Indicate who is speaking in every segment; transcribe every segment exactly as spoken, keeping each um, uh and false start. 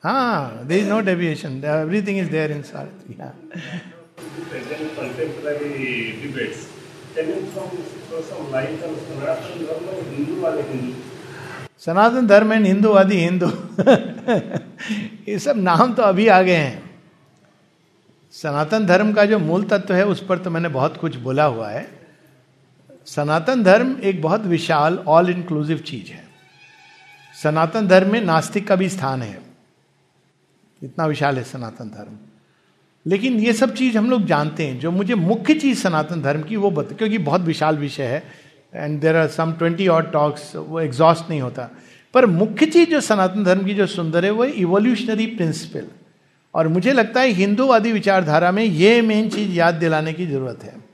Speaker 1: हाँ, there is no deviation, everything is there in Savitri.
Speaker 2: Present contemporary debates. Can you some throw some light on Sanatana Dharma, Hinduwadi Hindu?
Speaker 1: Sanatan Dharma and हिंदूवादी Hindu ये सब नाम तो अभी आ गए हैं. सनातन धर्म का जो मूल तत्व है उस पर तो मैंने बहुत कुछ बोला हुआ है. सनातन धर्म एक बहुत विशाल ऑल इंक्लूसिव चीज है. सनातन धर्म में नास्तिक का भी स्थान है, इतना विशाल है सनातन धर्म. लेकिन ये सब चीज हम लोग जानते हैं. जो मुझे मुख्य चीज सनातन धर्म की वो बता, क्योंकि बहुत विशाल विषय है and there are some twenty odd talks, वो एग्जॉस्ट नहीं होता. पर मुख्य चीज जो सनातन धर्म की जो सुंदर है वो इवोल्यूशनरी प्रिंसिपल. और मुझे लगता है हिंदूवादी विचारधारा में ये मेन चीज याद दिलाने की जरूरत है.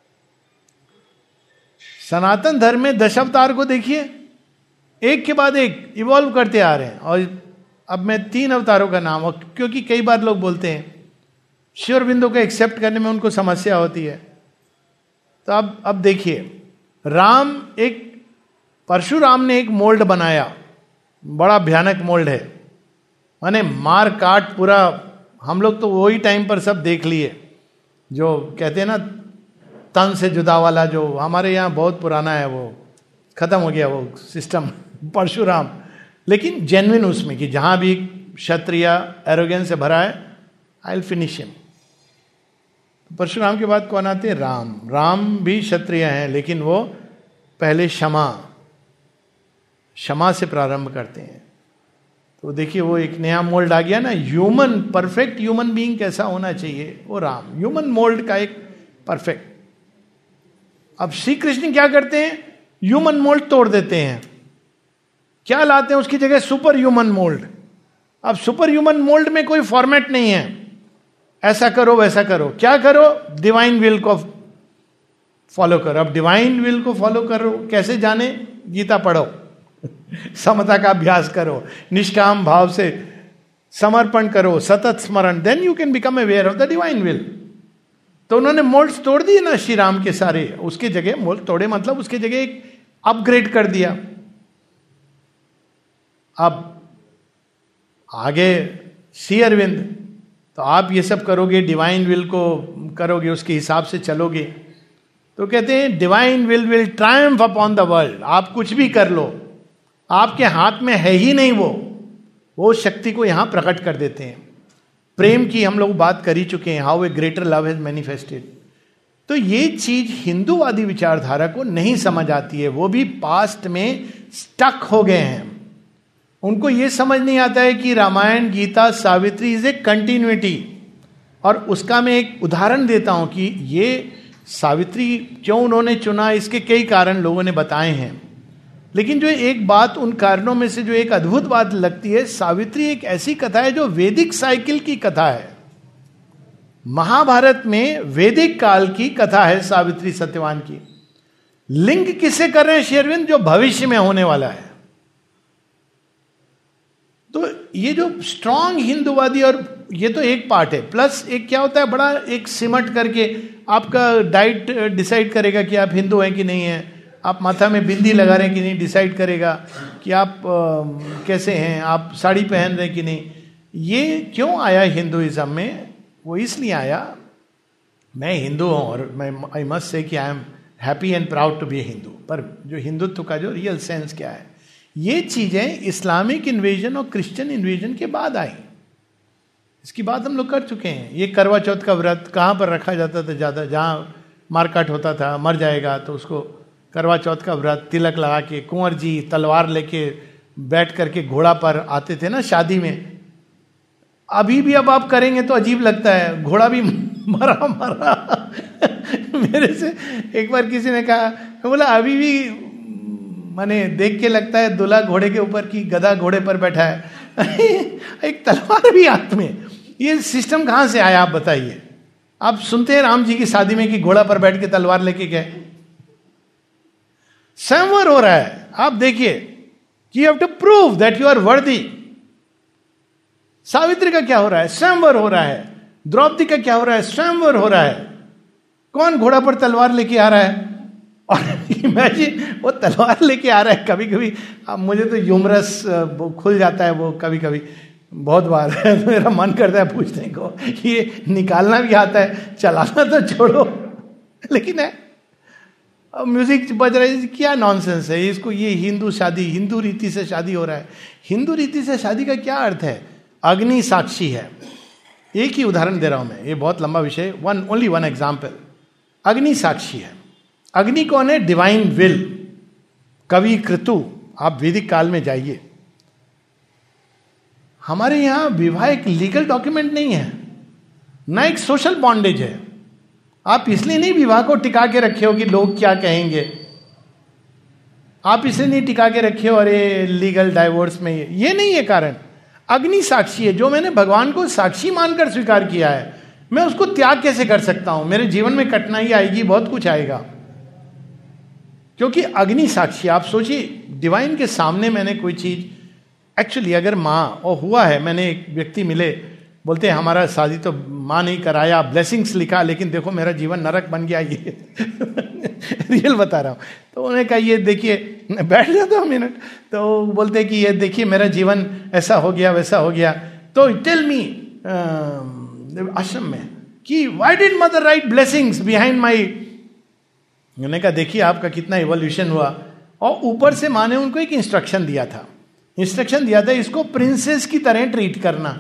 Speaker 1: सनातन धर्म में दशावतार को देखिए, एक के बाद एक इवॉल्व करते आ रहे हैं. और अब मैं तीन अवतारों का नाम, और क्योंकि कई बार लोग बोलते हैं श्री अरविंदो को एक्सेप्ट करने में उनको समस्या होती है, तो अब अब देखिए, राम एक परशुराम ने एक मोल्ड बनाया, बड़ा भयानक मोल्ड है, माने मार काट पूरा. हम लोग तो वही टाइम पर सब देख लिए, जो कहते हैं ना तन से जुदा वाला, जो हमारे यहाँ बहुत पुराना है, वो खत्म हो गया वो सिस्टम परशुराम. लेकिन जेन्युइन उसमें कि जहां भी क्षत्रिय एरोगेंस से भरा है, I will finish him. Parashuram के बाद कौन आते हैं? राम. राम भी क्षत्रिय हैं, लेकिन वो पहले क्षमा क्षमा से प्रारंभ करते हैं. तो देखिए वो एक नया मोल्ड आ गया ना, ह्यूमन, परफेक्ट ह्यूमन बीइंग कैसा होना चाहिए, वो राम ह्यूमन मोल्ड का एक परफेक्ट. अब श्री कृष्ण क्या करते हैं? ह्यूमन मोल्ड तोड़ देते हैं. क्या लाते हैं उसकी जगह? Super human mould. अब सुपर ह्यूमन मोल्ड में कोई फॉर्मेट नहीं है, ऐसा करो वैसा करो. क्या करो? डिवाइन विल को फॉलो करो. अब डिवाइन विल को फॉलो करो कैसे जाने? गीता पढ़ो, समता का अभ्यास करो, निष्काम भाव से समर्पण करो, सतत स्मरण, then you can become aware of the divine will. तो उन्होंने मोल्ड्स तोड़ दिए ना श्री राम के सारे. उसके जगह मोल्ड तोड़े मतलब उसके जगह एक अपग्रेड कर दिया. अब आगे श्री अरविंद, तो आप ये सब करोगे, डिवाइन विल को करोगे, उसके हिसाब से चलोगे. तो कहते हैं divine will will triumph upon the world. आप कुछ भी कर लो, आपके हाथ में है ही नहीं वो वो शक्ति को यहां प्रकट कर देते हैं. प्रेम की हम लोग बात कर ही चुके हैं, how a greater love has manifested. तो ये चीज हिंदूवादी विचारधारा को नहीं समझ आती है. वो भी पास्ट में स्टक हो गए हैं. उनको ये समझ नहीं आता है कि Ramayan, Gita, Savitri is a continuity. और उसका मैं एक उदाहरण देता हूं कि ये सावित्री क्यों उन्होंने चुना, इसके कई कारण लोगों ने बताए हैं. लेकिन जो एक बात, उन कारणों में से जो एक अद्भुत बात लगती है, सावित्री एक ऐसी कथा है जो वैदिक साइकिल की कथा है. महाभारत में वैदिक काल की कथा है सावित्री सत्यवान की. लिंक किससे कर रहे हैं श्री अरविंद? जो भविष्य में होने वाला है. तो ये जो स्ट्रांग हिंदूवादी, और ये तो एक पार्ट है, प्लस एक क्या होता है, बड़ा एक सिमट करके आपका डाइट डिसाइड करेगा कि आप हिंदू हैं कि नहीं है. आप माथा में बिंदी लगा रहे हैं कि नहीं डिसाइड करेगा कि आप आ, कैसे हैं, आप साड़ी पहन रहे हैं कि नहीं. ये क्यों आया हिंदुइज्म में? वो इसलिए आया, मैं हिंदू हूं और मैं आई मस्ट से कि I am happy and proud to be Hindu. पर जो हिंदुत्व का जो रियल सेंस क्या है, ये चीजें इस्लामिक इन्वेजन और क्रिश्चियन इन्वेजन के बाद आई. इसकी बात हम लोग कर चुके हैं. ये करवा चौथ का व्रत कहाँ पर रखा जाता था ज्यादा? जहाँ मारकाट होता था, मर जाएगा तो उसको करवा चौथ का व्रत, तिलक लगा के, कुंवर जी तलवार लेके बैठ करके घोड़ा पर आते थे ना शादी में. अभी भी अब आप करेंगे तो अजीब लगता है, घोड़ा भी मरा मरा मेरे से एक बार किसी ने कहा, बोला अभी भी माने देख के लगता है दूल्हा घोड़े के ऊपर की गधा घोड़े पर बैठा है एक तलवार भी हाथ में. ये सिस्टम कहां से आया आप बताइए? आप सुनते हैं राम जी की शादी में कि घोड़ा पर बैठ के तलवार लेके गए. स्वयंवर हो रहा है. आप देखिए कि you have to prove that you are worthy. Savitri का क्या हो रहा है? स्वयंवर हो रहा है. द्रौपदी का क्या हो रहा है? स्वयंवर हो रहा है. कौन घोड़ा पर तलवार लेके आ रहा है? और इमेजिन वो तलवार लेके आ रहा है. कभी कभी अब मुझे तो ह्यूमरस खुल जाता है वो कभी कभी. बहुत बार मेरा मन करता है पूछने को, ये निकालना भी आता है, चलाना तो छोड़ो, लेकिन है अब म्यूजिक बज रहा है, क्या नॉनसेंस है इसको, ये हिंदू शादी, हिंदू रीति से शादी हो रहा है। हिंदू रीति से शादी का क्या अर्थ है? अग्नि साक्षी है। एक ही उदाहरण दे रहा हूं मैं, ये बहुत लंबा विषय, वन ओनली वन एग्जाम्पल। अग्नि साक्षी है। अग्नि कौन है? डिवाइन विल, कवि कृतु। आप वैदिक काल में जाइए, हमारे यहां विवाह एक लीगल डॉक्यूमेंट नहीं है, ना एक सोशल बॉन्डेज है। आप इसलिए नहीं विवाह को टिका के रखे हो कि लोग क्या कहेंगे, आप इसलिए नहीं टिका के रखे हो अरे लीगल डाइवोर्स में, ये नहीं है कारण। अग्नि साक्षी है। जो मैंने भगवान को साक्षी मानकर स्वीकार किया है, मैं उसको त्याग कैसे कर सकता हूं? मेरे जीवन में कठिनाई आएगी, बहुत कुछ आएगा, क्योंकि अग्नि साक्षी। आप सोचिए, डिवाइन के सामने मैंने कोई चीज, एक्चुअली अगर माँ, और हुआ है, मैंने एक व्यक्ति मिले, बोलते हैं हमारा शादी तो माँ नहीं कराया, ब्लेसिंग्स लिखा, लेकिन देखो मेरा जीवन नरक बन गया, ये रियल बता रहा हूँ। तो उन्होंने कहा ये देखिए, बैठ जाता हूँ मिनट, तो बोलते कि ये देखिए मेरा जीवन ऐसा हो गया वैसा हो गया। तो टेल मी आश्रम में कि why did Mother write blessings behind my. उन्होंने कहा देखिए आपका कितना इवोल्यूशन हुआ, और ऊपर से माँ ने उनको एक इंस्ट्रक्शन दिया था, इंस्ट्रक्शन दिया था इसको प्रिंसेस की तरह ट्रीट करना।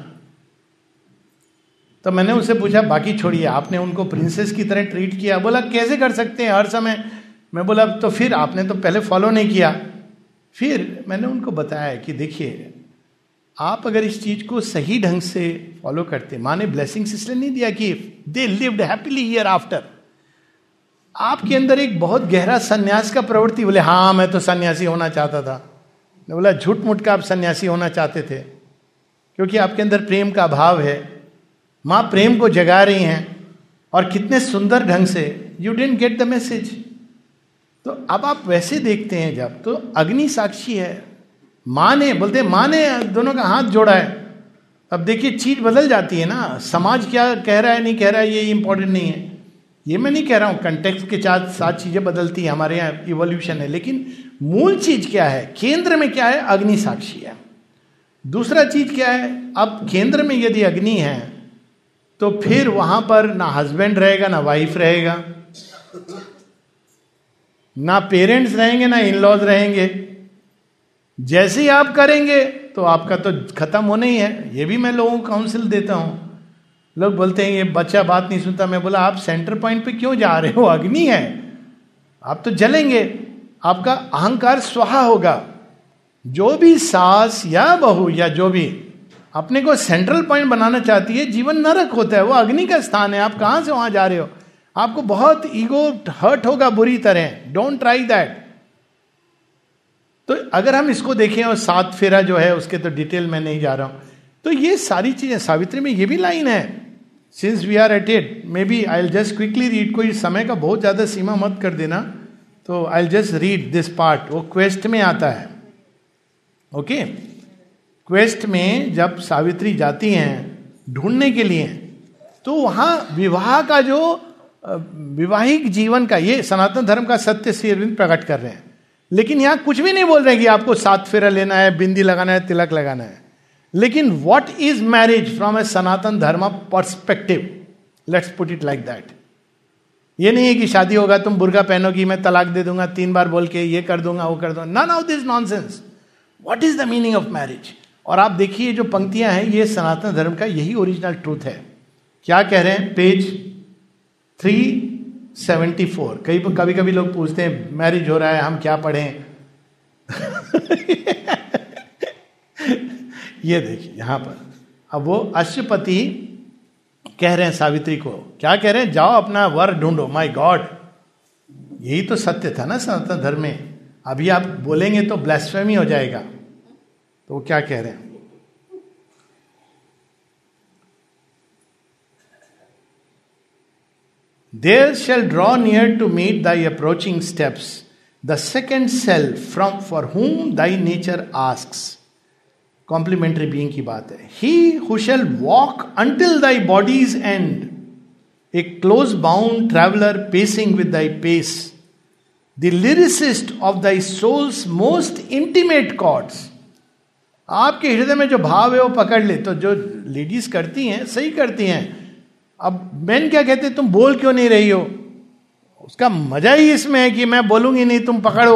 Speaker 1: तो मैंने उनसे पूछा बाकी छोड़िए, आपने उनको प्रिंसेस की तरह ट्रीट किया। बोला कैसे कर सकते हैं हर समय। मैं बोला तो फिर आपने तो पहले फॉलो नहीं किया। फिर मैंने उनको बताया कि देखिए आप अगर इस चीज को सही ढंग से फॉलो करते, माँ ने ब्लेसिंग्स इसलिए नहीं दिया कि they lived happily ever after. आपके अंदर एक बहुत गहरा सन्यास का प्रवृत्ति। बोले हाँ मैं तो सन्यासी होना चाहता था। मैं बोला झूठ मूठ का आप सन्यासी होना चाहते थे, क्योंकि आपके अंदर प्रेम का अभाव है। माँ प्रेम को जगा रही हैं, और कितने सुंदर ढंग से। You didn't get the message. तो अब आप वैसे देखते हैं जब, तो अग्नि साक्षी है। माँ ने, बोलते माँ ने दोनों का हाथ जोड़ा है। अब देखिए चीज बदल जाती है ना, समाज क्या कह रहा है नहीं कह रहा है ये इंपॉर्टेंट नहीं है। ये मैं नहीं कह रहा हूं, कंटेक्स्ट के साथ साथ चीजें बदलती है, हमारे यहाँ इवोल्यूशन है, लेकिन मूल चीज क्या है, केंद्र में क्या है? अग्नि साक्षी है। दूसरा चीज क्या है? अब केंद्र में यदि अग्नि है तो फिर वहां पर ना हस्बैंड रहेगा ना वाइफ रहेगा, ना पेरेंट्स रहेंगे ना इन लॉज रहेंगे। जैसे ही आप करेंगे तो आपका तो खत्म होना ही है। ये भी मैं लोगों को काउंसिल देता हूं। लोग बोलते हैं ये बच्चा बात नहीं सुनता। मैं बोला आप सेंटर पॉइंट पे क्यों जा रहे हो? अग्नि है, आप तो जलेंगे, आपका अहंकार स्वाहा होगा। जो भी सास या बहू या जो भी अपने को सेंट्रल पॉइंट बनाना चाहती है, जीवन नरक होता है, वो अग्नि का स्थान है। आप कहां से वहां जा रहे हो? आपको बहुत ईगो हर्ट होगा बुरी तरह। Don't try that. तो अगर हम इसको देखें, और सात फेरा जो है उसके तो डिटेल में नहीं जा रहा हूं, तो ये सारी चीजें, सावित्री में ये भी लाइन है, since we are at it, maybe I will just quickly read. कोई समय का बहुत ज्यादा सीमा मत कर देना, तो I will just read this part. वो क्वेस्ट में आता है। Okay okay? क्वेस्ट में जब सावित्री जाती हैं ढूंढने के लिए, तो वहां विवाह का जो विवाहिक जीवन का, ये सनातन धर्म का सत्य श्री अरविंद प्रकट कर रहे हैं। लेकिन यहां कुछ भी नहीं बोल रहे कि आपको सात फेरा लेना है, बिंदी लगाना है, तिलक लगाना है। लेकिन what is marriage from a Sanatan Dharma perspective, let's put it like that. ये नहीं है कि शादी होगा तुम बुर्का पहनोगी, मैं तलाक दे दूंगा तीन बार बोल के, ये कर दूंगा वो कर दूंगा। None of this nonsense. What is the meaning of marriage? और आप देखिए जो पंक्तियां हैं, ये सनातन धर्म का यही ओरिजिनल ट्रूथ है। क्या कह रहे हैं? Page three seventy four. कई कभी कभी लोग पूछते हैं मैरिज हो रहा है हम क्या पढ़ें? ये देखिए यहां पर, अब वो अश्वपति कह रहे हैं सावित्री को, क्या कह रहे हैं? जाओ अपना वर ढूंढो। माय गॉड, यही तो सत्य था ना सनातन धर्म में। अभी आप बोलेंगे तो ब्लास्फेमी हो जाएगा। तो वो क्या कह रहे हैं? There shall draw near to meet thy approaching steps the second self from for whom thy nature asks. Complementary being की बात है। He who shall walk until thy body's end, a close bound traveler pacing with thy pace, the lyricist of thy soul's most intimate chords. आपके हृदय में जो भाव है वो पकड़ ले। तो जो लेडीज करती हैं सही करती हैं। अब मैन क्या कहते हैं, तुम बोल क्यों नहीं रही हो? उसका मजा ही इसमें है कि मैं बोलूंगी नहीं, तुम पकड़ो।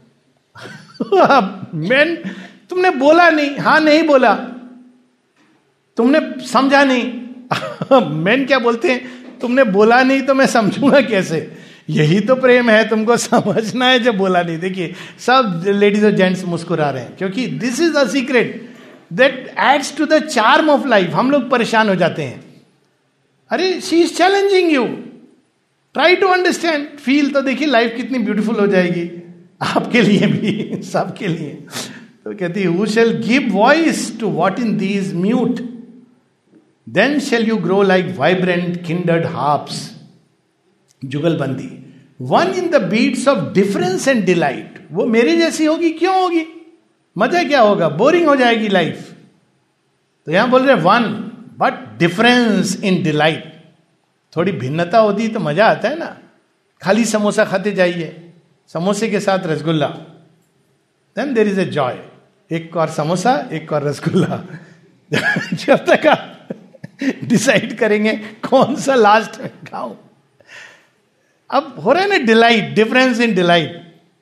Speaker 1: मैन, तुमने बोला नहीं, हाँ नहीं बोला, तुमने समझा नहीं। मैन क्या बोलते हैं, तुमने बोला नहीं तो मैं समझूंगा कैसे? यही तो प्रेम है, तुमको समझना है जब बोला नहीं। देखिए सब लेडीज और जेंट्स मुस्कुरा रहे हैं, क्योंकि this is the secret that adds to the charm of life. हम लोग परेशान हो जाते हैं, अरे she is challenging you, try to understand, feel. तो देखिए लाइफ कितनी ब्यूटीफुल हो जाएगी आपके लिए भी, सबके लिए। तो कहती है, who shall give voice to what in these mute, then shall you grow like vibrant kindred harps. Jugalbandi, one in the beats of difference and delight. वो मेरी जैसी होगी, क्यों होगी? मजा क्या होगा? बोरिंग हो जाएगी लाइफ। तो यहां बोल रहे one but difference in delight. थोड़ी भिन्नता होती तो मजा आता है ना। खाली समोसा खाते जाइए, समोसे के साथ रसगुल्ला, then there is a joy. एक और समोसा, एक और रसगुल्ला। जब तक आप डिसाइड करेंगे कौन सा लास्ट में खाऊं। अब हो रहा है ना delight, difference in delight.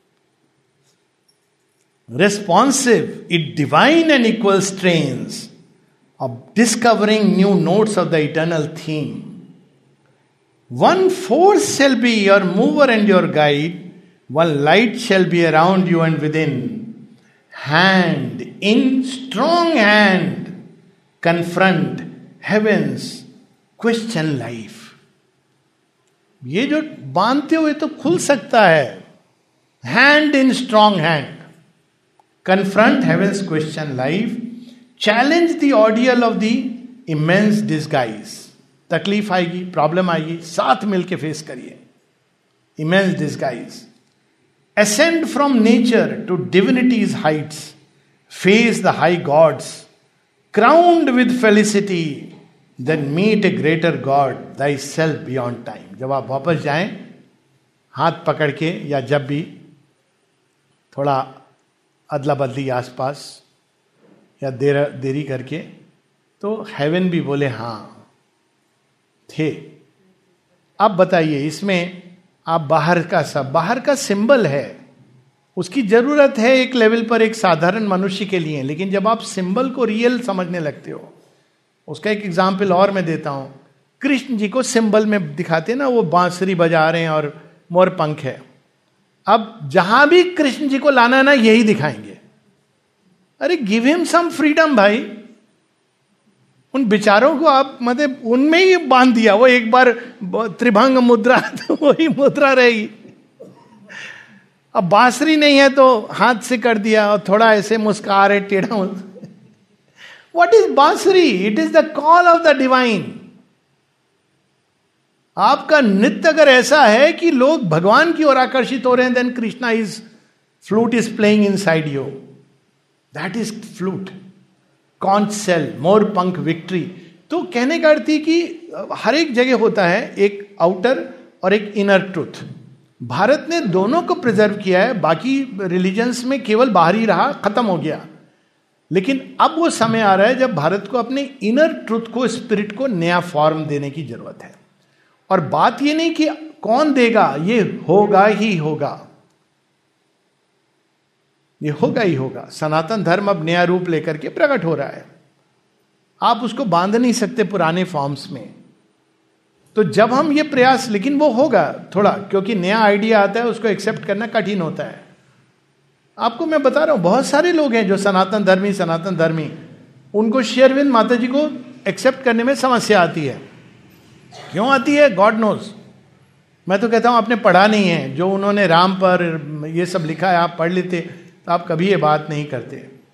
Speaker 1: Responsive, it divine and equal strains of discovering new notes of the eternal theme. One force shall be your mover and your guide, one light shall be around you and within. Hand in strong hand, confront heaven's question life. ये जो बांधते हुए तो खुल सकता है, hand in strong hand, confront heaven's question life. Challenge the ordeal of the immense disguise. तकलीफ आएगी, प्रॉब्लम आएगी, साथ मिलके फेस करिए। Immense disguise, ascend from nature to divinity's heights, face the high gods, crowned with felicity, then meet a greater god thy self beyond time. जब आप वापस जाएं हाथ पकड़ के, या जब भी थोड़ा अदला बदली आसपास या देर देरी करके, तो हेवन भी बोले हाँ थे। अब बताइए इसमें आप बाहर का सब, बाहर का सिंबल है, उसकी जरूरत है एक लेवल पर एक साधारण मनुष्य के लिए, लेकिन जब आप सिंबल को रियल समझने लगते हो, उसका एक एग्जाम्पल और मैं देता हूं। कृष्ण जी को सिंबल में दिखाते हैं ना, वो बांसुरी बजा रहे हैं और मोर पंख है। अब जहां भी कृष्ण जी को लाना है ना, यही दिखाएंगे। अरे गिव हिम सम फ्रीडम भाई। उन बेचारों को आप मतलब उनमें ही बांध दिया। वो एक बार त्रिभंग मुद्रा तो वही मुद्रा रहेगी। अब बांसुरी नहीं है तो हाथ से कर दिया और थोड़ा ऐसे मुस्कुरा रहे टेढ़ा। What is bansuri? It is the call of the divine. आपका नृत्य अगर ऐसा है कि लोग भगवान की ओर आकर्षित हो रहे हैं, then Krishna is flute is playing inside you. That is flute. Conch shell, mor pankh victory. तो कहने का अर्थ है कि हर एक जगह होता है एक आउटर और एक इनर ट्रूथ। भारत ने दोनों को प्रिजर्व किया है। बाकी रिलीजन्स में केवल बाहरी रहा, खत्म हो गया। लेकिन अब वो समय आ रहा है जब भारत को अपने इनर ट्रूथ को, स्पिरिट को नया फॉर्म देने की जरूरत है। और बात ये नहीं कि कौन देगा, ये होगा ही होगा, ये होगा ही होगा। सनातन धर्म अब नया रूप लेकर के प्रकट हो रहा है। आप उसको बांध नहीं सकते पुराने फॉर्म्स में। तो जब हम ये प्रयास, लेकिन वो होगा थोड़ा, क्योंकि नया आइडिया आता है, उसको एक्सेप्ट करना कठिन होता है। आपको मैं बता रहा हूं, बहुत सारे लोग हैं जो सनातन धर्मी सनातन धर्मी उनको श्री अरविंद माता जी को एक्सेप्ट करने में समस्या आती है। क्यों आती है? God knows. मैं तो कहता हूं आपने पढ़ा नहीं है। जो उन्होंने राम पर ये सब लिखा है आप पढ़ लेते तो आप कभी ये बात नहीं करते।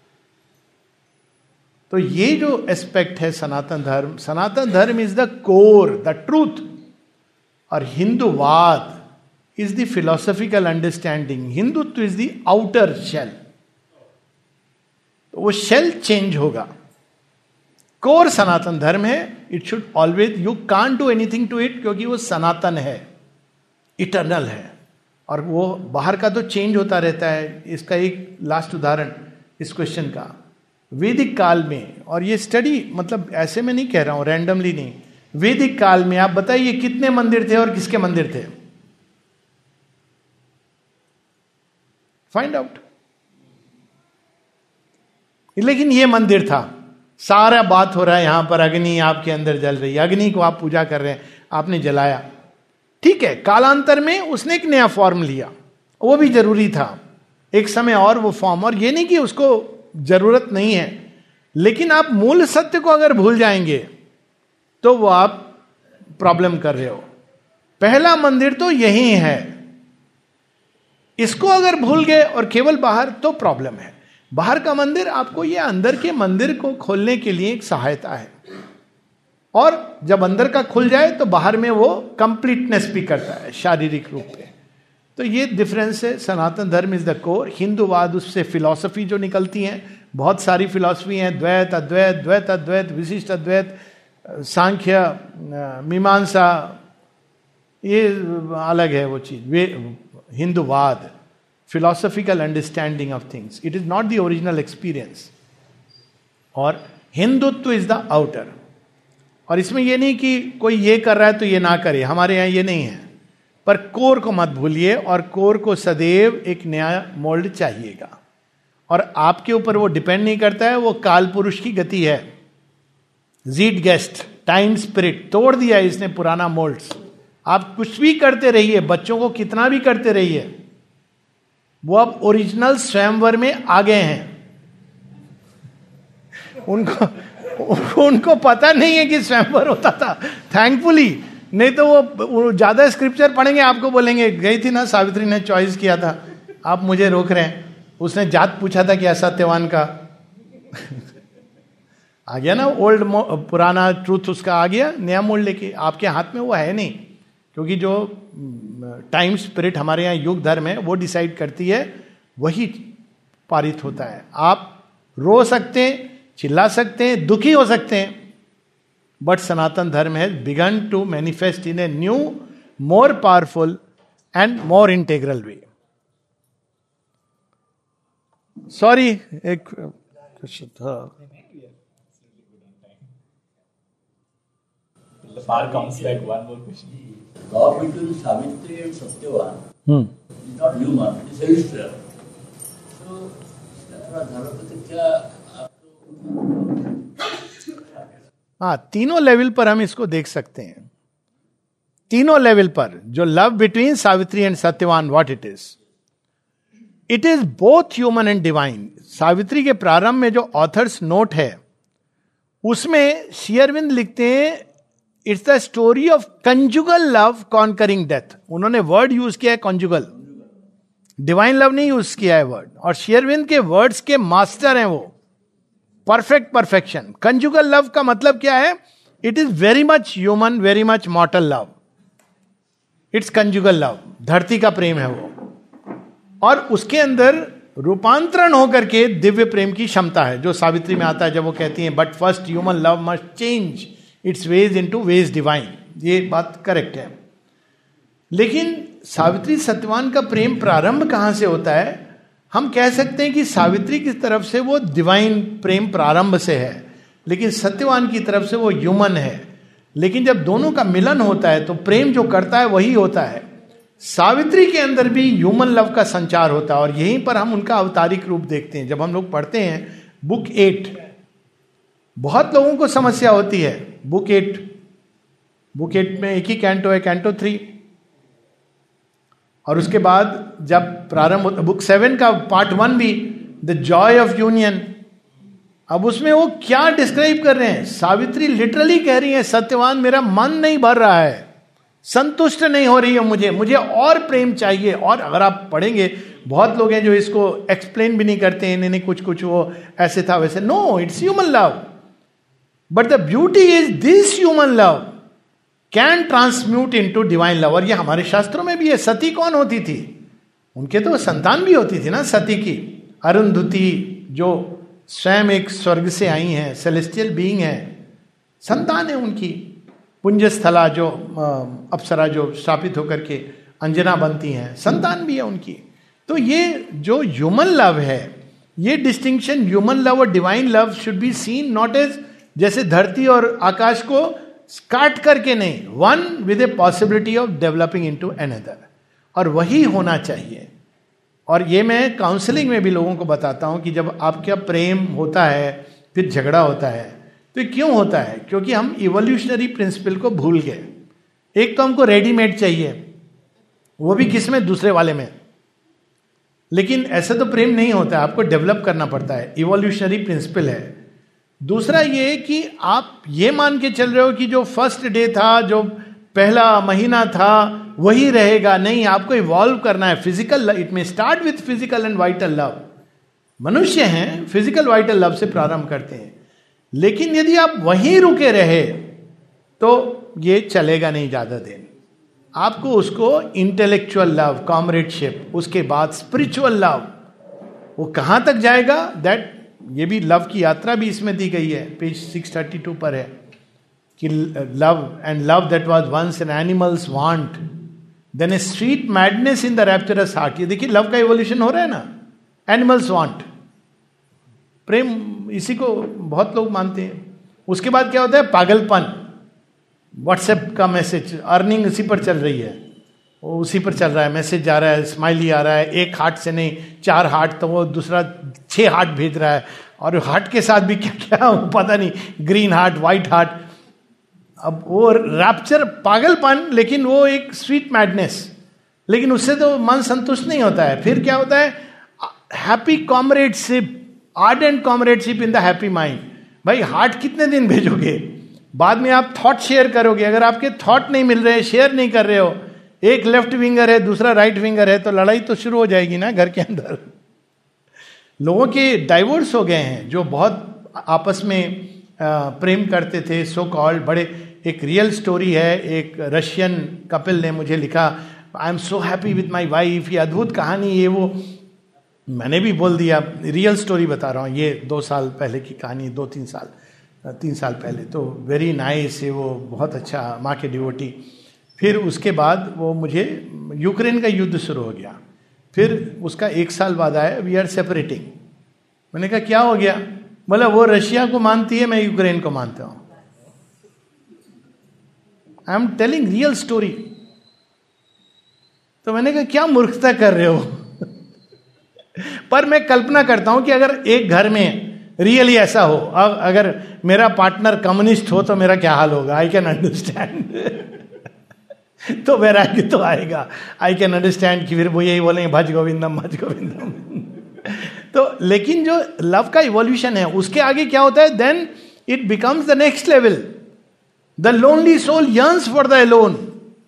Speaker 1: तो ये जो एस्पेक्ट है सनातन Dharma, Sanatan Dharma is the core, the truth. और Hinduvad is the philosophical understanding. Hindutva is the outer shell. तो वो शेल चेंज होगा। कोर सनातन धर्म है। It should always, you can't do anything to it, क्योंकि वो सनातन है, इटर्नल है। और वो बाहर का तो चेंज होता रहता है। इसका एक लास्ट उदाहरण इस क्वेश्चन का, वैदिक काल में, और ये स्टडी मतलब ऐसे में नहीं कह रहा हूं, रैंडमली नहीं, वैदिक काल में आप बताइए कितने मंदिर थे और किसके मंदिर थे? Find out. लेकिन ये मंदिर था, सारा बात हो रहा है यहां पर अग्नि आपके अंदर जल रही है, अग्नि को आप पूजा कर रहे हैं, आपने जलाया, ठीक है। कालांतर में उसने एक नया फॉर्म लिया, वो भी जरूरी था एक समय और वो फॉर्म, और ये नहीं कि उसको जरूरत नहीं है, लेकिन आप मूल सत्य को अगर भूल जाएंगे तो वो आप प्रॉब्लम कर रहे हो। पहला मंदिर तो यही है, इसको अगर भूल गए और केवल बाहर, तो प्रॉब्लम है। बाहर का मंदिर आपको ये अंदर के मंदिर को खोलने के लिए एक सहायता है, और जब अंदर का खुल जाए तो बाहर में वो कंप्लीटनेस भी करता है शारीरिक रूप पे। तो ये डिफरेंस है। सनातन धर्म इज द कोर। हिंदूवाद, उससे फिलॉसफी जो निकलती हैं, बहुत सारी फिलॉसफी हैं, द्वैत अद्वैत, द्वैत अद्वैत, विशिष्ट अद्वैत, सांख्य, मीमांसा, ये अलग है वो चीज। वे हिंदूवाद, philosophical understanding of things. It is not the original experience. और हिंदुत्व इज द आउटर। और इसमें यह नहीं कि कोई ये कर रहा है तो ये ना करे, हमारे यहां ये नहीं है। पर कोर को मत भूलिए, और कोर को सदैव एक नया मोल्ड चाहिएगा, और आपके ऊपर वो डिपेंड नहीं करता है, वो काल पुरुष की गति है। जीट गेस्ट, टाइम स्पिरिट तोड़ दिया इसने पुराना मोल्ड्स। आप कुछ भी करते रहिए, बच्चों को कितना भी करते रहिए, वो अब ओरिजिनल स्वयंवर में आ गए हैं। उनको उनको पता नहीं है कि स्वयंवर होता था, थैंकफुली। नहीं तो वो ज्यादा स्क्रिप्चर पढ़ेंगे, आपको बोलेंगे गई थी ना सावित्री ने चॉइस किया था, आप मुझे रोक रहे हैं। उसने जात पूछा था कि सत्यवान का आ गया ना, ओल्ड पुराना ट्रूथ उसका आ गया, नया मोल्ड लेके। आपके हाथ में वो है नहीं, क्योंकि जो टाइम स्पिरिट हमारे यहाँ युग धर्म है वो डिसाइड करती है, वही पारित होता है। आप रो सकते हैं, चिल्ला सकते हैं, दुखी हो सकते हैं, but Sanatan Dharma has begun to manifest in a new, more powerful and more integral way. Sorry, एक था
Speaker 3: The bar comes back. One more question.
Speaker 4: Love between Savitri and Satyavan hmm. is not human, it is celestial. So, धर्म पे क्या
Speaker 1: हाँ, तीनों level पर हम इसको देख सकते हैं। तीनों लेवल पर जो love between Savitri and Satyavan, what it is, it is both human and divine. Savitri के प्रारंभ में जो ऑथर्स नोट है, उसमें श्री अरविंद लिखते हैं, it's the story of conjugal love conquering death. उन्होंने वर्ड यूज किया है कंजुगल, डिवाइन लव नहीं यूज किया है वर्ड। और श्री अरविंद के वर्ड्स के मास्टर हैं वो, परफेक्ट परफेक्शन। कंजुगल लव का मतलब क्या है? It is very much human, very much mortal love. It's conjugal love, धरती का प्रेम है वो, और उसके अंदर रूपांतरण होकर के दिव्य प्रेम की क्षमता है, जो सावित्री में आता है जब वो कहती है but first human love must change its ways into ways divine. ये बात करेक्ट है। लेकिन सावित्री सत्यवान का प्रेम प्रारंभ कहां से होता है? हम कह सकते हैं कि सावित्री की तरफ से वो डिवाइन प्रेम प्रारंभ से है, लेकिन सत्यवान की तरफ से वो ह्यूमन है। लेकिन जब दोनों का मिलन होता है तो प्रेम जो करता है वही होता है। सावित्री के अंदर भी ह्यूमन लव का संचार होता है, और यहीं पर हम उनका अवतारिक रूप देखते हैं। जब हम लोग पढ़ते हैं बुक एट, बहुत लोगों को समस्या होती है बुक एट। बुक एट में एक ही कैंटो है, कैंटो थ्री, और उसके बाद जब प्रारंभ होता बुक सेवन का पार्ट वन भी, द जॉय ऑफ यूनियन। अब उसमें वो क्या डिस्क्राइब कर रहे हैं? सावित्री लिटरली कह रही है, सत्यवान मेरा मन नहीं भर रहा है, संतुष्ट नहीं हो रही है मुझे, मुझे और प्रेम चाहिए। और अगर आप पढ़ेंगे, बहुत लोग हैं जो इसको एक्सप्लेन भी नहीं करते हैं, इन्हें कुछ कुछ वो ऐसे था वैसे। No, it's human love, but the beauty is this human love can transmute into divine love. और ये हमारे शास्त्रों में भी है। सती कौन होती थी? उनके तो संतान भी होती थी ना सती की। अरुंधति जो स्वयं एक स्वर्ग से आई हैं, सेलेस्टियल बीइंग है, संतान है उनकी। पुंजस्थला जो अप्सरा जो स्थापित होकर के अंजना बनती हैं, संतान भी है उनकी। तो ये जो ह्यूमन लव है, ये डिस्टिंक्शन ह्यूमन लव और divine love should be seen not as जैसे धरती और आकाश को काट करके नहीं, one with a possibility of developing into another, और वही होना चाहिए. और ये मैं काउंसलिंग में भी लोगों को बताता हूं कि जब आपका प्रेम होता है फिर झगड़ा होता है तो ये क्यों होता है? क्योंकि हम इवोल्यूशनरी प्रिंसिपल को भूल गए. एक तो हमको रेडीमेड चाहिए, वो भी किस में? दूसरे वाले में. लेकिन ऐसा तो प्रेम नहीं होता है, आपको डेवलप करना पड़ता है. इवोल्यूशनरी प्रिंसिपल है. दूसरा ये कि आप ये मान के चल रहे हो कि जो फर्स्ट डे था, जो पहला महीना था, वही रहेगा. नहीं, आपको इवॉल्व करना है. Physical, it may start with physical and vital love. मनुष्य हैं, फिजिकल वाइटल लव से प्रारंभ करते हैं. लेकिन यदि आप वहीं रुके रहे तो ये चलेगा नहीं ज्यादा दिन. आपको उसको इंटेलेक्चुअल लव, कॉमरेडशिप, उसके बाद स्पिरिचुअल लव, वो कहां तक जाएगा, दैट ये भी लव की यात्रा भी इसमें दी गई है. पेज सिक्स थर्टी टू पर है कि love and love that was once an animal's want then a sweet madness in the rapturous heart. ये देखिए लव का इवोल्यूशन हो रहा है ना. एनिमल्स वांट, प्रेम इसी को बहुत लोग मानते हैं. उसके बाद क्या होता है? पागलपन. व्हाट्सएप का मैसेज, अर्निंग उसी पर चल रही है, वो उसी पर चल रहा है, मैसेज जा रहा है, स्माइली आ रहा है, एक हार्ट से नहीं चार हार्ट, तो वो दूसरा छह हार्ट भेज रहा है. और हार्ट के साथ भी क्या क्या पता नहीं, ग्रीन हार्ट, व्हाइट हार्ट. अब वो रैप्चर, पागलपन, लेकिन वो एक स्वीट मैडनेस. लेकिन उससे तो मन संतुष्ट नहीं होता है. फिर क्या होता है? Happy comradeship, ardent comradeship in the happy mind. भाई हार्ट कितने दिन भेजोगे? बाद में आप थॉट शेयर करोगे. अगर आपके थॉट नहीं मिल रहे, शेयर नहीं कर रहे हो, एक लेफ्ट विंगर है, दूसरा राइट विंगर है, तो लड़ाई तो शुरू हो जाएगी ना घर के अंदर. लोगों के डाइवोर्स हो गए हैं जो बहुत आपस में प्रेम करते थे, सो कॉल्ड. बड़े, एक रियल स्टोरी है, एक रशियन कपिल ने मुझे लिखा, I am so happy with my wife. ये अद्भुत कहानी, ये वो मैंने भी बोल दिया. रियल स्टोरी बता रहा हूँ, ये दो साल पहले की कहानी, दो तीन साल तीन साल पहले. तो वेरी नाइस है, वो बहुत अच्छा, माँ के डिवोटी. फिर उसके बाद वो मुझे, यूक्रेन का युद्ध शुरू हो गया. फिर उसका एक साल बाद आया, वी आर सेपरेटिंग. मैंने कहा क्या हो गया? बोला वो रशिया को मानती है, मैं यूक्रेन को मानता हूं. I am telling real story. तो मैंने कहा क्या मूर्खता कर रहे हो? पर मैं कल्पना करता हूं कि अगर एक घर में रियली ऐसा हो, अगर मेरा पार्टनर कम्युनिस्ट हो तो मेरा क्या हाल होगा. I can understand. तो वैराग्य तो आएगा. आई कैन अंडरस्टैंड कि फिर वो यही बोलेंगे भज गोविंदम भज गोविंदम. तो लेकिन जो लव का इवोल्यूशन है उसके आगे क्या होता है? Then it becomes the next level. The lonely soul yearns for the alone.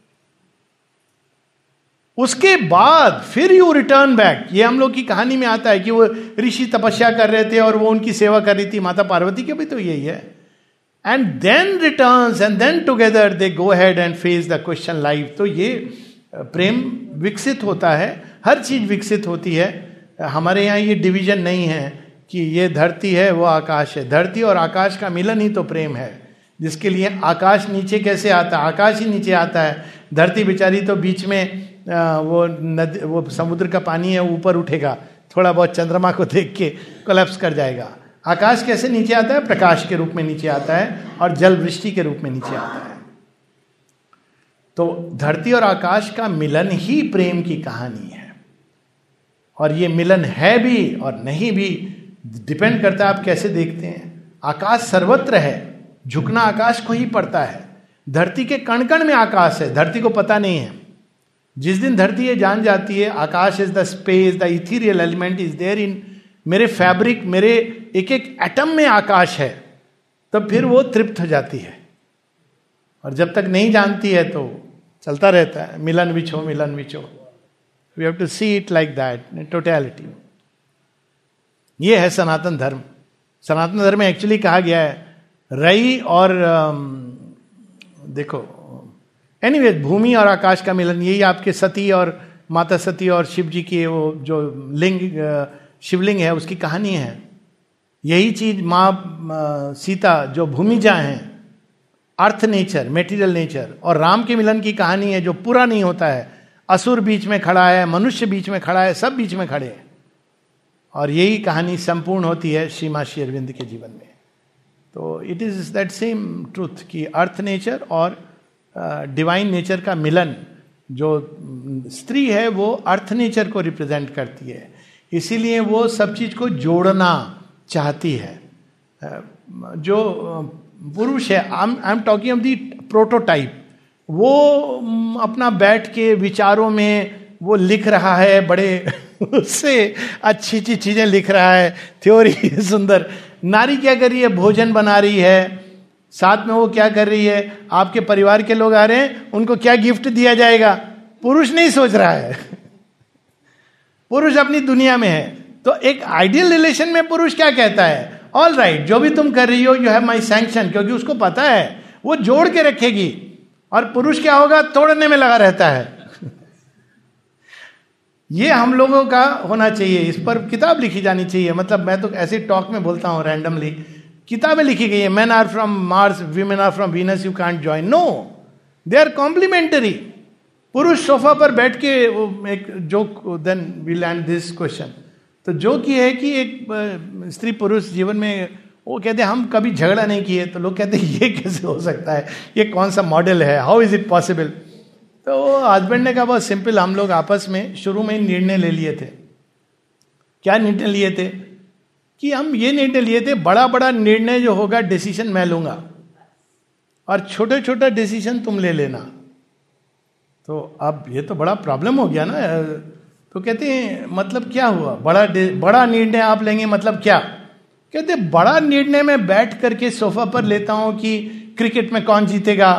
Speaker 1: उसके बाद फिर यू रिटर्न बैक. ये हम लोग की कहानी में आता है कि वो ऋषि तपस्या कर रहे थे और वो उनकी सेवा कर रही थी, माता पार्वती के भी तो यही है. And then returns and then together they go head and face the question life. तो ये प्रेम विकसित होता है, हर चीज विकसित होती है. हमारे यहाँ ये डिवीजन नहीं है कि ये धरती है वो आकाश है. धरती और आकाश का मिलन ही तो प्रेम है, जिसके लिए आकाश नीचे कैसे आता है? आकाश ही नीचे आता है. धरती बेचारी तो बीच में वो नदी, वो समुद्र का पानी है, ऊपर उठेगा, थोड़ा बहुत चंद्रमा को देख के कोलैप्स कर जाएगा. आकाश कैसे नीचे आता है? प्रकाश के रूप में नीचे आता है और जल वृष्टि के रूप में नीचे आता है. तो धरती और आकाश का मिलन ही प्रेम की कहानी है. और ये मिलन है भी और नहीं भी, डिपेंड करता है आप कैसे देखते हैं. आकाश सर्वत्र है, झुकना आकाश को ही पड़ता है. धरती के कण कण में आकाश है, धरती को पता नहीं है. जिस दिन धरती ये जान जाती है akash is the space, the ethereal element is there in, मेरे फैब्रिक, मेरे एक एक एटम में आकाश है, तब फिर वो तृप्त हो जाती है. और जब तक नहीं जानती है तो चलता रहता है, मिलन विछो मिलन विछो. We have to see it like that in totality. ये है सनातन धर्म. सनातन धर्म में एक्चुअली कहा गया है रई और देखो एनीवे anyway, भूमि और आकाश का मिलन, यही आपके सती और माता सती और शिव जी की वो जो लिंग शिवलिंग है उसकी कहानी है. यही चीज माँ सीता जो भूमिजा हैं, अर्थ नेचर, मेटीरियल नेचर, और राम के मिलन की कहानी है जो पूरा नहीं होता है. असुर बीच में खड़ा है, मनुष्य बीच में खड़ा है, सब बीच में खड़े हैं. और यही कहानी संपूर्ण होती है श्री मां श्री अरविंद के जीवन में. तो it is that same truth कि अर्थ नेचर और डिवाइन नेचर का मिलन. जो स्त्री है वो अर्थ नेचर को रिप्रेजेंट करती है, इसीलिए वो सब चीज को जोड़ना चाहती है. जो पुरुष है, I am talking of the prototype, वो अपना बैठ के विचारों में वो लिख रहा है, बड़े उससे अच्छी अच्छी चीजें लिख रहा है, थ्योरी सुंदर. नारी क्या कर रही है? भोजन बना रही है, साथ में वो क्या कर रही है? आपके परिवार के लोग आ रहे हैं, उनको क्या गिफ्ट दिया जाएगा? पुरुष नहीं सोच रहा है. पुरुष अपनी दुनिया में है. तो एक आइडियल रिलेशन में पुरुष क्या कहता है? ऑल राइट, जो भी तुम कर रही हो, यू हैव माई सैंक्शन, क्योंकि उसको पता है वो जोड़ के रखेगी. और पुरुष क्या होगा? तोड़ने में लगा रहता है. ये हम लोगों का होना चाहिए. इस पर किताब लिखी जानी चाहिए. मतलब मैं तो ऐसे टॉक में बोलता हूं रैंडमली. किताबें लिखी गई है, men are from Mars, women are from Venus, you can't join. No, they are complementary. पुरुष सोफा पर बैठ के एक joke, then we land this question. तो जोक ये है कि एक स्त्री पुरुष जीवन में वो कहते हैं हम कभी झगड़ा नहीं किए. तो लोग कहते हैं ये कैसे हो सकता है, ये कौन सा मॉडल है, हाउ इज इट पॉसिबल. तो हस्बैंड ने कहा बहुत सिंपल, हम लोग आपस में शुरू में ही निर्णय ले लिए थे. क्या निर्णय लिए थे? कि हम ये निर्णय लिए थे, बड़ा बड़ा निर्णय जो होगा डिसीजन मैं लूंगा और छोटा छोटा डिसीजन तुम ले लेना. तो अब ये तो बड़ा प्रॉब्लम हो गया ना. तो कहते हैं मतलब क्या हुआ? बड़ा बड़ा निर्णय आप लेंगे मतलब क्या? कहते बड़ा निर्णय में बैठ करके सोफा पर लेता हूं कि क्रिकेट में कौन जीतेगा,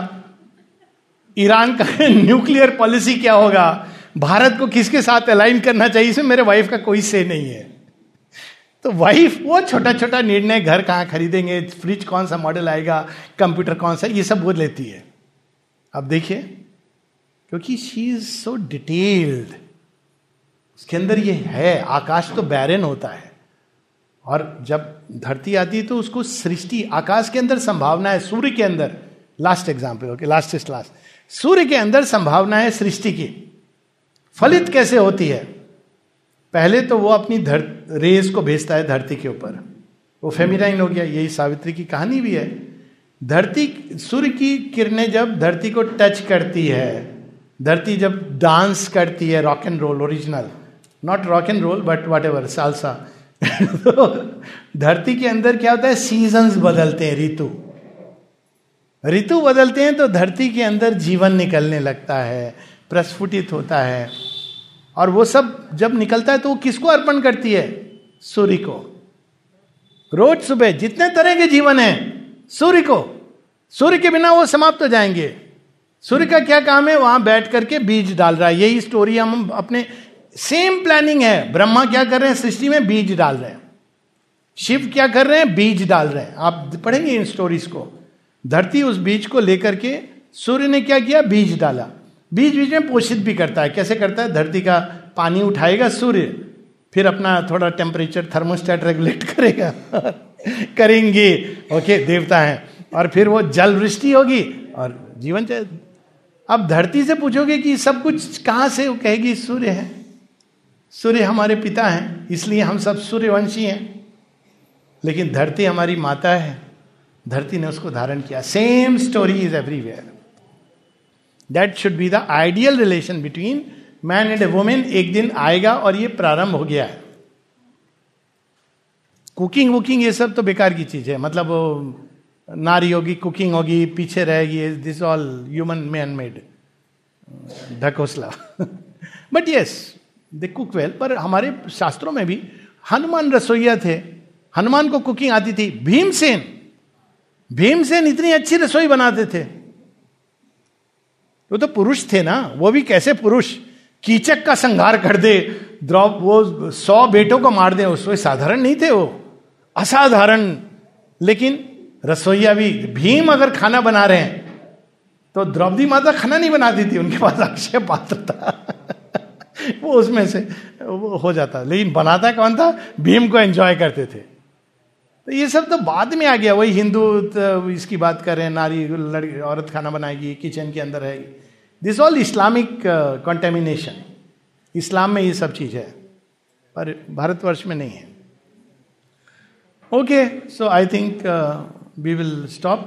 Speaker 1: ईरान का न्यूक्लियर पॉलिसी क्या होगा, भारत को किसके साथ अलाइन करना चाहिए, इसमें मेरे वाइफ का कोई से नहीं है. तो वाइफ वो छोटा छोटा निर्णय, घर कहाँ खरीदेंगे, फ्रिज कौन सा मॉडल आएगा, कंप्यूटर कौन सा, ये सब वो लेती है. अब देखिए, क्योंकि शी इज सो डिटेल्ड, उसके अंदर ये है. आकाश तो बैरन होता है, और जब धरती आती है तो उसको सृष्टि, आकाश के अंदर संभावना है, सूर्य के अंदर, last example, okay, last is last, सूर्य के अंदर संभावना है सृष्टि की. फलित कैसे होती है? पहले तो वो अपनी धर रेस को भेजता है धरती के ऊपर, वो फेमिनाइन हो गया. यही सावित्री की कहानी भी है. धरती, सूर्य की किरणें जब धरती को टच करती है, धरती जब डांस करती है, rock and roll, original, not rock and roll but whatever, salsa. तो धरती के अंदर क्या होता है? सीजन्स बदलते हैं, ऋतु ऋतु बदलते हैं, तो धरती के अंदर जीवन निकलने लगता है, प्रस्फुटित होता है. और वो सब जब निकलता है तो वो किसको अर्पण करती है? सूर्य को. रोज सुबह जितने तरह के जीवन है, सूर्य को. सूर्य के बिना वो समाप्त हो जाएंगे. सूर्य का क्या काम है? वहां बैठ करके बीज डाल रहा है. यही स्टोरी हम अपने, सेम प्लानिंग है. ब्रह्मा क्या कर रहे हैं सृष्टि में? बीज डाल रहे हैं. शिव क्या कर रहे हैं? बीज डाल रहे हैं. आप पढ़ेंगे इन स्टोरीज को. धरती उस बीज को लेकर के, सूर्य ने क्या किया? बीज डाला. बीज बीज में पोषित भी करता है. कैसे करता है? धरती का पानी उठाएगा सूर्य, फिर अपना थोड़ा टेम्परेचर थर्मोस्टेट रेगुलेट करेगा करेंगे, ओके, देवता हैं. और फिर वो जल वृष्टि होगी और जीवन चाहे. अब धरती से पूछोगे कि सब कुछ कहां से, वो कहेगी सूर्य है. सूर्य हमारे पिता हैं, इसलिए हम सब सूर्यवंशी हैं. लेकिन धरती हमारी माता है, धरती ने उसको धारण किया. Same story is everywhere. That should be the ideal relation between man and a women. एक दिन आएगा और ये प्रारंभ हो गया है. कुकिंग वुकिंग ये सब तो बेकार की चीज है. मतलब नारी होगी, कुकिंग होगी, पीछे रहेगी, this all human man made ढकोसला. But yes, they cook well. पर हमारे शास्त्रों में भी हनुमान रसोइया थे, हनुमान को कुकिंग आती थी. भीमसेन भीमसेन इतनी अच्छी रसोई बनाते थे. वो तो पुरुष थे ना. वो भी कैसे पुरुष? कीचक का संहार कर दे, द्रौप वो सौ बेटों को मार दे, उसको साधारण नहीं थे, वो असाधारण. लेकिन रसोईया भी, भीम अगर खाना बना रहे हैं तो द्रौपदी माता खाना नहीं बनाती थी, उनके पास अक्षय पात्र था वो उसमें से वो हो जाता. लेकिन बनाता कौन था? भीम को एंजॉय करते थे. तो ये सब तो बाद में आ गया. वही हिंदू तो इसकी बात कर रहे हैं, नारी लड़की औरत खाना बनाएगी, किचन के अंदर रहेगी. This all Islamic contamination. इस्लाम में ये सब चीज है. पर भारतवर्ष में नहीं है. Okay, so I think we will stop.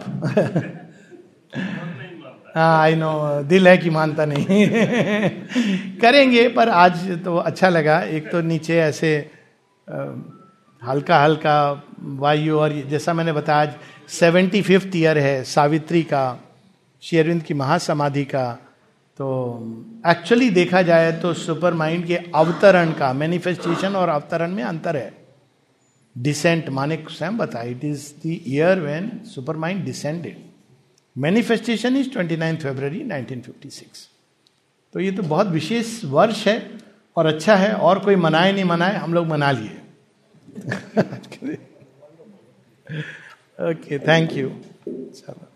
Speaker 1: हाँ, आई नो, दिल है कि मानता नहीं. करेंगे, पर आज तो अच्छा लगा. एक तो नीचे ऐसे हल्का हल्का वायु, और जैसा मैंने बताया आज सेवेंटी फिफ्थ ईयर है सावित्री का, श्री अरविंद की महासमाधि का. तो एक्चुअली देखा जाए तो सुपर माइंड के अवतरण का, मैनिफेस्टेशन और अवतरण में अंतर है. डिसेंट माने स्वयं बताया, it is the year when super mind descended. Manifestation is twenty ninth February nineteen fifty six. तो ये तो बहुत विशेष वर्ष है और अच्छा है. और कोई मनाए नहीं मनाए, हम लोग मना लिए. Okay, thank you. चलो.